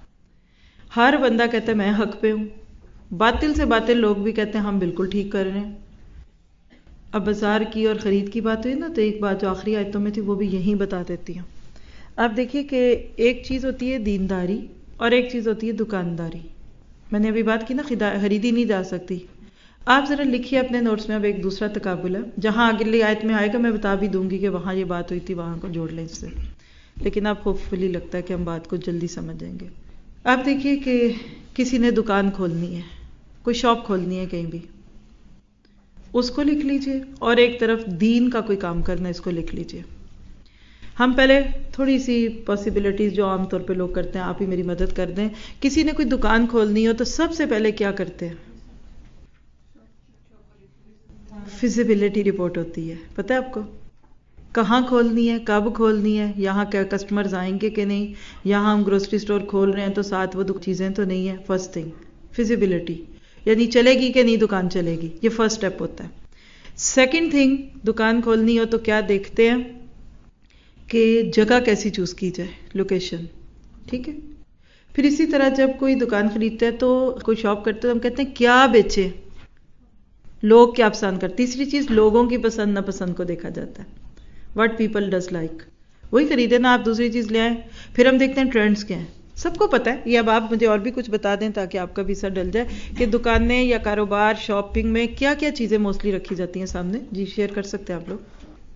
ہر بندہ کہتا ہے میں حق پہ ہوں، باطل سے باطل لوگ بھی کہتے ہیں ہم بالکل ٹھیک کر رہے ہیں. اب بازار کی اور خرید کی بات ہوئی نا، تو ایک بات جو آخری آیتوں میں تھی وہ بھی یہیں بتا دیتی ہوں. آپ دیکھیے کہ ایک چیز ہوتی ہے دینداری اور ایک چیز ہوتی ہے دکانداری. میں نے ابھی بات کی نا خریدی نہیں جا سکتی. آپ ذرا لکھیے اپنے نوٹس میں. اب ایک دوسرا تقابل ہے جہاں اگلی آیت میں آئے گا میں بتا بھی دوں گی کہ وہاں یہ بات ہوئی تھی، وہاں کو جوڑ لیں اس سے. لیکن آپ ہوپ فلی لگتا ہے کہ ہم بات کو جلدی سمجھ جائیں گے. آپ دیکھیے کہ کسی نے دکان کھولنی ہے، کوئی شاپ کھولنی ہے کہیں بھی، اس کو لکھ لیجئے، اور ایک طرف دین کا کوئی کام کرنا ہے اس کو لکھ لیجئے. ہم پہلے تھوڑی سی پاسبلٹیز جو عام طور پہ لوگ کرتے ہیں، آپ ہی میری مدد کر دیں. کسی نے کوئی دکان کھولنی ہو تو سب سے پہلے کیا کرتے ہیں؟ فیزیبلٹی رپورٹ ہوتی ہے. پتہ ہے آپ کو کہاں کھولنی ہے، کب کھولنی ہے، یہاں کیا کسٹمرز آئیں گے کہ نہیں، یہاں ہم گروسری سٹور کھول رہے ہیں تو ساتھ وہ دو چیزیں تو نہیں ہیں. فرسٹ تھنگ فیزیبلٹی، یعنی چلے گی کہ نہیں دکان چلے گی، یہ فرسٹ سٹیپ ہوتا ہے. سیکنڈ تھنگ، دکان کھولنی ہو تو کیا دیکھتے ہیں کہ جگہ کیسی چوز کی جائے، لوکیشن. ٹھیک ہے. پھر اسی طرح جب کوئی دکان خریدتا ہے تو کوئی شاپ کرتے ہیں تو ہم کہتے ہیں کیا بیچے، لوگ کیا پسند کرتے. تیسری چیز لوگوں کی پسند ناپسند کو دیکھا جاتا ہے. واٹ پیپل ڈز لائک، وہی خریدے نا آپ دوسری چیز لے آئیں. پھر ہم دیکھتے ہیں ٹرینڈز کیا ہیں، سب کو پتہ ہے. یہ اب آپ مجھے اور بھی کچھ بتا دیں تاکہ آپ کا بھی سر ڈل جائے کہ دکانیں یا کاروبار شاپنگ میں کیا کیا چیزیں موسٹلی رکھی جاتی ہیں سامنے. جی شیئر کر سکتے ہیں آپ لوگ.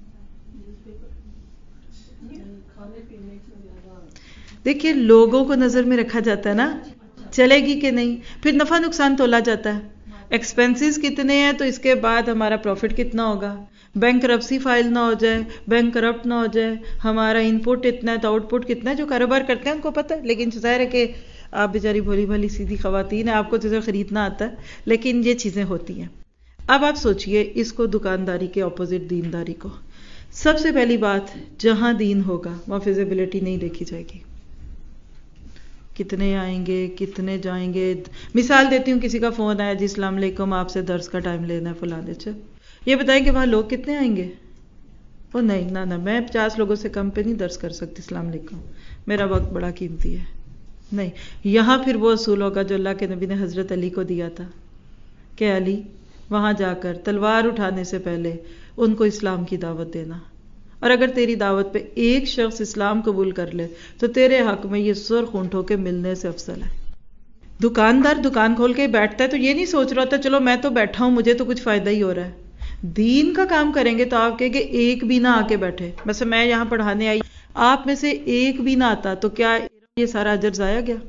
دیکھیے لوگوں کو نظر میں رکھا جاتا ہے نا، چلے گی کہ نہیں. پھر نفع نقصان تولا جاتا ہے، ایکسپینسز کتنے ہیں تو اس کے بعد ہمارا پروفٹ کتنا ہوگا. بینک کرپسی فائل نہ ہو جائے، بینک کرپٹ نہ ہو جائے، ہمارا ان پٹ اتنا ہے تو آؤٹ پٹ کتنا ہے. جو کاروبار کرتے ہیں ان کو پتہ ہے. لیکن ظاہر ہے کہ آپ بیچاری بھولی بھالی سیدھی خواتین ہیں، آپ کو چیزیں خریدنا آتا ہے، لیکن یہ چیزیں ہوتی ہیں. اب آپ سوچئے اس کو دکانداری کے اپوزٹ دینداری کو. سب سے پہلی بات، جہاں دین ہوگا وہاں فیزیبلٹی نہیں دیکھی جائے گی. کتنے آئیں گے, کتنے جائیں گے. مثال دیتی ہوں, کسی کا فون آیا, جی السلام علیکم, آپ سے درس کا ٹائم لینا ہے فلاں دے. اچھا یہ بتائیں کہ وہاں لوگ کتنے آئیں گے؟ وہ نہیں, نہ نہ میں پچاس لوگوں سے کم پہ نہیں درس کر سکتی, السلام علیکم, میرا وقت بڑا قیمتی ہے. نہیں, یہاں پھر وہ اصول ہوگا جو اللہ کے نبی نے حضرت علی کو دیا تھا کہ علی وہاں جا کر تلوار اٹھانے سے پہلے ان کو اسلام کی دعوت دینا, اور اگر تیری دعوت پہ ایک شخص اسلام قبول کر لے تو تیرے حق میں یہ سرخ اونٹ ہو کے ملنے سے افضل ہے. دکاندار دکان کھول کے بیٹھتا ہے تو یہ نہیں سوچ رہا ہوتا چلو میں تو بیٹھا ہوں, مجھے تو کچھ فائدہ ہی ہو رہا ہے. دین کا کام کریں گے تو آپ کہیں کہ ایک بھی نہ آ کے بیٹھے. ویسے میں یہاں پڑھانے آئی, آپ میں سے ایک بھی نہ آتا تو کیا یہ سارا اجر ضائع گیا؟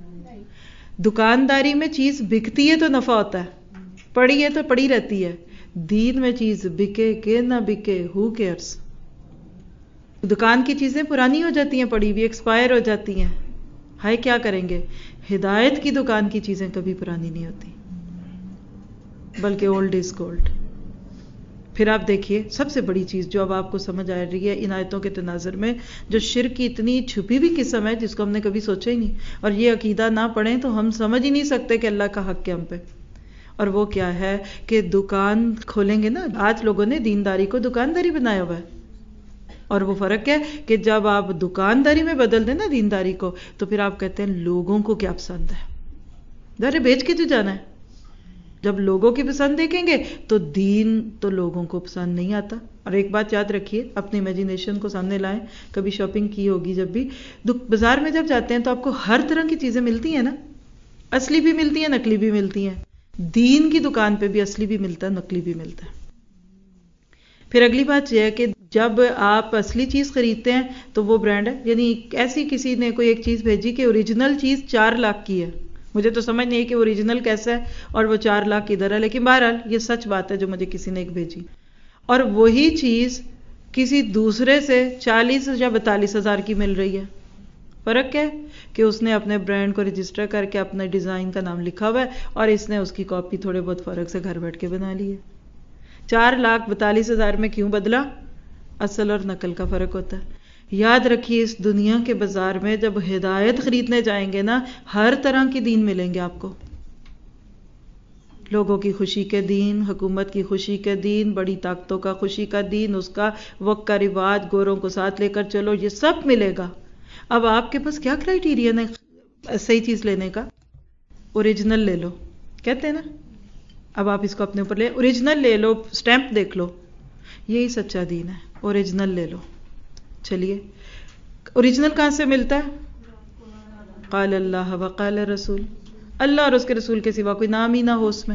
دکانداری میں چیز بکتی ہے تو نفع ہوتا ہے, پڑی ہے تو پڑی رہتی ہے. دین میں چیز بکے کہ نہ بکے, ہو کیئرس. دکان کی چیزیں پرانی ہو جاتی ہیں, پڑی بھی ایکسپائر ہو جاتی ہیں, ہائے کیا کریں گے. ہدایت کی دکان کی چیزیں کبھی پرانی نہیں ہوتی, بلکہ اولڈ از گولڈ. پھر آپ دیکھیے سب سے بڑی چیز جو اب آپ کو سمجھ آ رہی ہے ان آیتوں کے تناظر میں, جو شرک کی اتنی چھپی ہوئی قسم ہے جس کو ہم نے کبھی سوچا ہی نہیں, اور یہ عقیدہ نہ پڑھیں تو ہم سمجھ ہی نہیں سکتے کہ اللہ کا حق ہے ہم پہ. اور وہ کیا ہے کہ دکان کھولیں گے نا, آج لوگوں نے دینداری کو دکانداری بنایا ہوا ہے. اور وہ فرق ہے کہ جب آپ دکانداری میں بدل دیں نا دینداری کو, تو پھر آپ کہتے ہیں لوگوں کو کیا پسند ہے, ذرا بیچ کے جو جانا ہے. جب لوگوں کی پسند دیکھیں گے تو دین تو لوگوں کو پسند نہیں آتا. اور ایک بات یاد رکھیے, اپنی امیجینیشن کو سامنے لائیں, کبھی شاپنگ کی ہوگی جب بھی, بازار میں جب جاتے ہیں تو آپ کو ہر طرح کی چیزیں ملتی ہیں نا, اصلی بھی ملتی ہیں نقلی بھی ملتی ہیں. دین کی دکان پہ بھی اصلی بھی ملتا ہے نقلی بھی ملتا ہے. پھر اگلی بات یہ ہے کہ جب آپ اصلی چیز خریدتے ہیں تو وہ برانڈ ہے, یعنی ایسی کسی نے کوئی ایک چیز بھیجی کہ اوریجنل چیز چار لاکھ کی ہے, مجھے تو سمجھ نہیں ہے کہ اوریجنل کیسا ہے اور وہ چار لاکھ کدھر ہے, لیکن بہرحال یہ سچ بات ہے جو مجھے کسی نے ایک بھیجی. اور وہی چیز کسی دوسرے سے چالیس یا بتالیس ہزار کی مل رہی ہے. فرق ہے کہ اس نے اپنے برانڈ کو رجسٹر کر کے اپنے ڈیزائن کا نام لکھا ہوا ہے, اور اس نے اس کی کاپی تھوڑے بہت فرق سے گھر بیٹھ کے بنا لی ہے. چار لاکھ بتالیس ہزار میں کیوں بدلا؟ اصل اور نقل کا فرق ہوتا ہے. یاد رکھیے اس دنیا کے بازار میں جب ہدایت خریدنے جائیں گے نا, ہر طرح کی دین ملیں گے آپ کو. لوگوں کی خوشی کے دین, حکومت کی خوشی کے دین, بڑی طاقتوں کا خوشی کا دین, اس کا وقت کا رواج, گوروں کو ساتھ لے کر چلو, یہ سب ملے گا. اب آپ کے پاس کیا کرائیٹیرین ہے صحیح چیز لینے کا؟ اوریجنل لے لو کہتے ہیں نا, اب آپ اس کو اپنے اوپر لے, اوریجنل لے لو, سٹیمپ دیکھ لو, یہی سچا دین ہے, اوریجنل لے لو. چلیے اوریجنل کہاں سے ملتا ہے؟ قال اللہ وقال رسول, اللہ اور اس کے رسول کے سوا کوئی نام ہی نہ ہو اس میں.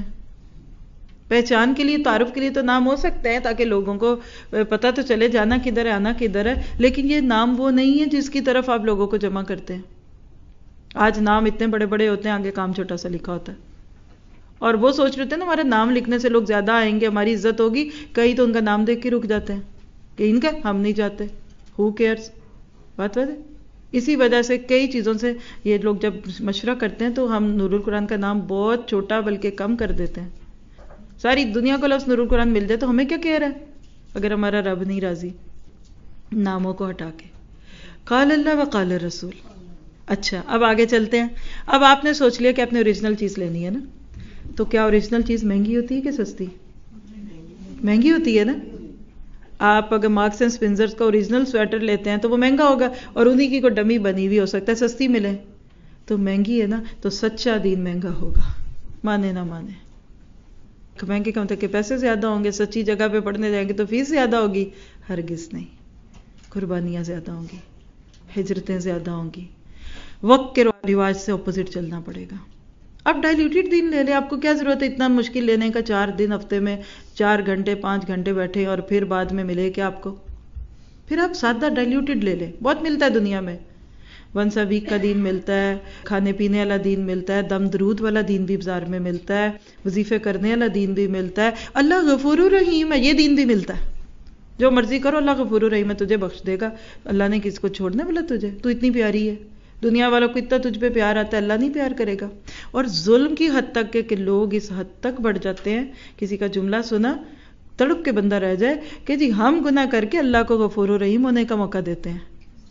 پہچان کے لیے, تعارف کے لیے تو نام ہو سکتے ہیں تاکہ لوگوں کو پتہ تو چلے جانا کدھر ہے آنا کدھر ہے, لیکن یہ نام وہ نہیں ہے جس کی طرف آپ لوگوں کو جمع کرتے ہیں. آج نام اتنے بڑے بڑے ہوتے ہیں, آگے کام چھوٹا سا لکھا ہوتا ہے, اور وہ سوچ رہے تھے نا ہمارا نام لکھنے سے لوگ زیادہ آئیں گے, ہماری عزت ہوگی. کئی تو ان کا نام دیکھ کے رک جاتے ہیں کہ ان کا ہم نہیں جاتے, ہو کیئرس. بات بات ہے, اسی وجہ سے کئی چیزوں سے یہ لوگ جب مشورہ کرتے ہیں تو ہم نور القرآن کا نام بہت چھوٹا بلکہ کم کر دیتے ہیں. ساری دنیا کو لفظ نور القرآن مل جائے تو ہمیں کیا کہہ رہا ہے اگر ہمارا رب نہیں راضی؟ ناموں کو ہٹا کے قال اللہ و قال رسول. اچھا اب آگے چلتے ہیں. اب آپ نے سوچ لیا کہ آپ نے اوریجنل چیز لینی ہے نا, تو کیا اوریجنل چیز مہنگی ہوتی ہے کہ سستی؟ مہنگی ہوتی ہے نا. آپ اگر مارکس اینڈ سپنسر کا اوریجنل سویٹر لیتے ہیں تو وہ مہنگا ہوگا, اور انہی کی کوئی ڈمی بنی ہوئی ہو سکتا ہے سستی ملے, تو مہنگی ہے نا. تو سچا دین مہنگا ہوگا, مانے نہ مانے. مہنگے کا مطلب کہ پیسے زیادہ ہوں گے, سچی جگہ پہ پڑھنے جائیں گے تو فیس زیادہ ہوگی؟ ہرگز نہیں. قربانیاں زیادہ ہوں گی, ہجرتیں زیادہ ہوں گی, وقت کے رواج سے اپوزٹ چلنا پڑے گا. اب ڈائلیوٹیڈ دین لے لیں, آپ کو کیا ضرورت ہے اتنا مشکل لینے کا؟ چار دن ہفتے میں چار گھنٹے پانچ گھنٹے بیٹھے اور پھر بعد میں ملے کیا آپ کو؟ پھر آپ سادہ ڈائلیوٹیڈ لے لیں, بہت ملتا ہے دنیا میں. ونس اے ویک کا دین ملتا ہے, کھانے پینے والا دین ملتا ہے, دم درود والا دین بھی بازار میں ملتا ہے, وظیفے کرنے والا دین بھی ملتا ہے, اللہ غفور الرحیم ہے یہ دین بھی ملتا ہے. جو مرضی کرو اللہ غفور الرحیم ہے, تجھے بخش دے گا. اللہ نے کس کو چھوڑنا بولا تجھے؟ تو اتنی پیاری ہے, دنیا والوں کو اتنا تجھ پہ پیار آتا ہے, اللہ نہیں پیار کرے گا؟ اور ظلم کی حد تک کہ لوگ اس حد تک بڑھ جاتے ہیں, کسی کا جملہ سنا تڑپ کے بندہ رہ جائے کہ جی ہم گناہ کر کے اللہ کو غفور الرحیم ہونے کا موقع دیتے ہیں.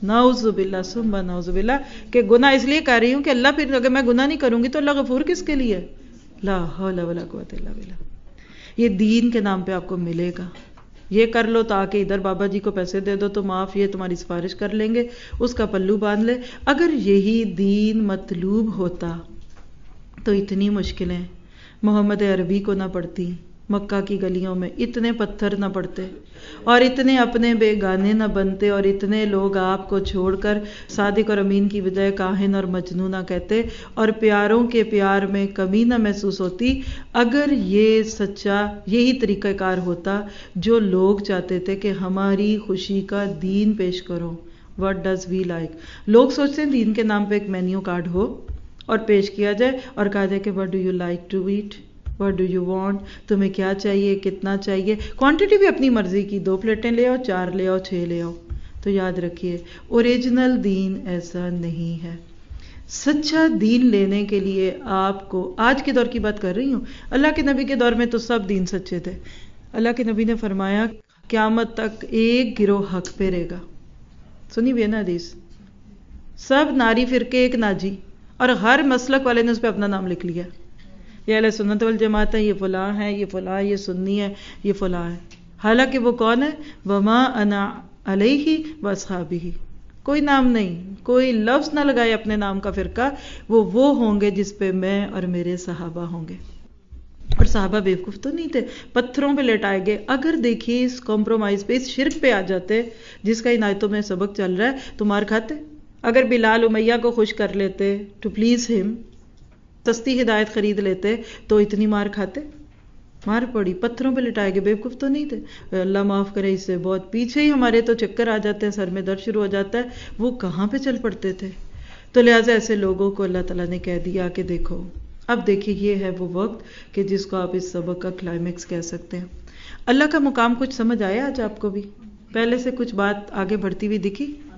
नाउज़ु बिल्लाह सुम्मा नाउज़ु बिल्लाह कि गुनाह इसलिए कर रही हूँ कि अल्लाह फिर अगर मैं गुनाह नहीं करूंगी तो अल्लाह गफूर किसके लिए है? ला हौला वला कुव्वता इल्ला बिल्लाह। ये दीन के नाम पे आपको मिलेगा। ये कर लो ताकि इधर बाबा जी को पैसे दे दो तो माफ, ये तुम्हारी सिफारिश कर लेंगे, उसका पल्लू बांध ले। अगर यही दीन मतलूब होता तो इतनी मुश्किलें मोहम्मद अरबी को ना पड़ती, मक्का की गलियों में इतने पत्थर ना पड़ते, और इतने अपने बेगाने ना बनते, और इतने लोग आपको छोड़कर सादिक और अमीन की बजाय काहिन और मजनू ना कहते, और प्यारों के प्यार में कमी ना महसूस होती। अगर ये सच्चा यही तरीक़ाकार होता जो लोग चाहते थे कि हमारी खुशी का दीन पेश करो, व्हाट डज वी लाइक। लोग सोचते हैं दीन के नाम पे एक मेन्यू कार्ड हो और पेश किया जाए और कहा जाए कि what do you like to eat, what do you want, तुम्हें क्या चाहिए, कितना चाहिए। क्वांटिटी भी अपनी मर्जी की, दो प्लेटें ले आओ, चार ले आओ, छः ले आओ। तो याद रखिए ओरिजिनल दीन ऐसा नहीं है। सच्चा दीन लेने के लिए आपको, आज के दौर की बात कर रही हूँ, अल्लाह के नबी के दौर में तो सब दीन सच्चे थे। अल्लाह के नबी ने फरमाया क़यामत तक एक गिरोह हक पे रहेगा। सुनी भी है ना हदीस, सब नारी फिरके एक नाजी, और हर मसलक वाले ने उस पर अपना नाम लिख लिया, ये अहले सुन्नत वल जमात है, ये फलां है, ये फलां, ये सुन्नी है, ये फलां है। हालांकि वो कौन है? वमा अना अलैहि व अस्हाबिही। कोई नाम नहीं, कोई लफ्ज ना लगाए अपने नाम का फिरका, वो वो होंगे जिस पे मैं और मेरे सहाबा होंगे। और सहाबा बेवकूफ तो नहीं थे, पत्थरों पे लेटाए गए। अगर देखिए इस कॉम्प्रोमाइज पे, इस शिरक पे आ जाते जिसका इन आयतों में सबक चल रहा है, तो मार खाते। अगर बिलाल उमैया को खुश कर लेते टू प्लीज हिम, सस्ती हिदायत खरीद लेते, तो इतनी मार खाते? मार पड़ी, पत्थरों पे लिटाए गए, बेवकूफ तो नहीं थे। अल्लाह माफ करे, इससे बहुत पीछे ही हमारे तो चक्कर आ जाते हैं, सर में दर्द शुरू हो जाता है, वो कहाँ पे चल पड़ते थे। तो लिहाजा ऐसे लोगों को अल्लाह ताला ने कह दिया कि देखो, अब देखिए ये है वो वक्त कि जिसको आप इस सबक का क्लाइमेक्स कह सकते हैं। अल्लाह का मुकाम कुछ समझ आया आज आपको भी? पहले से कुछ बात आगे बढ़ती हुई दिखी?